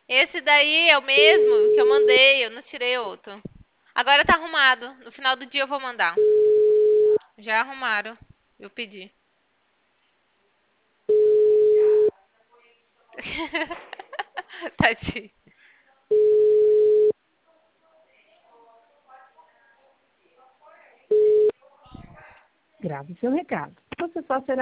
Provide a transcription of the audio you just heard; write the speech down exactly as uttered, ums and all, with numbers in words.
Esse daí é o mesmo que eu mandei, eu não tirei outro. Agora tá arrumado. No final do dia eu vou mandar. Já arrumaram. Eu pedi. Tadinho. Grave seu recado. Você só será